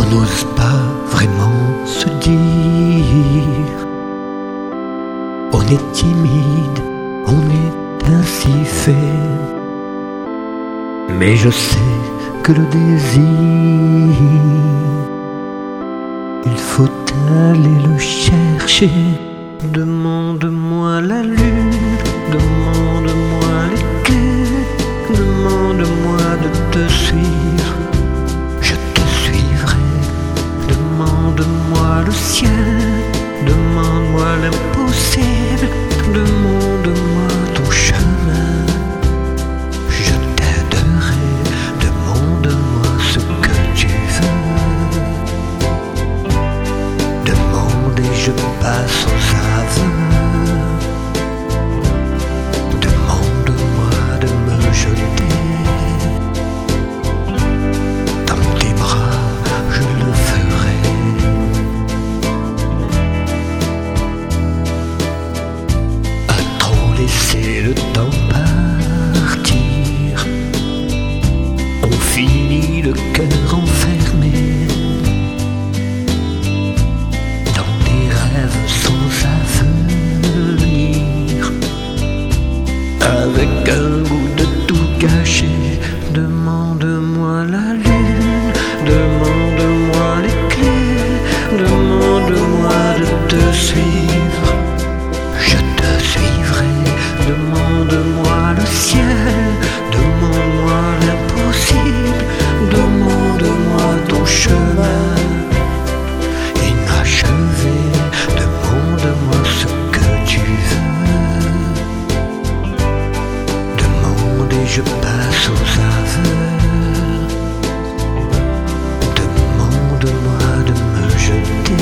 n'ose pas vraiment se dire. On est timide, on est ainsi fait. Mais je sais que le désir, il faut aller le chercher. Demande-moi la lune, demande-moi les clés, demande-moi de te suivre, je te suivrai. Demande-moi le ciel, demande-moi l'impossible, demande-moi ton chemin, je t'aiderai. Demande-moi ce que tu veux, demande et je passe aux aveux. Demande-moi de me jeter dans tes bras, je le ferai. À trop laisser le temps partir, on finit le cœur enfermé dans des rêves sans avenir, avec un goût de tout gâché. Demande-moi la lune, demande-moi les clés, demande-moi de te suivre, je te suivrai. Demande-moi le ciel, demande-moi l'impossible, demande-moi ton chemin inachevé. Demande-moi ce que tu veux, demande et je passe aux aveux. Demande-moi de me jeter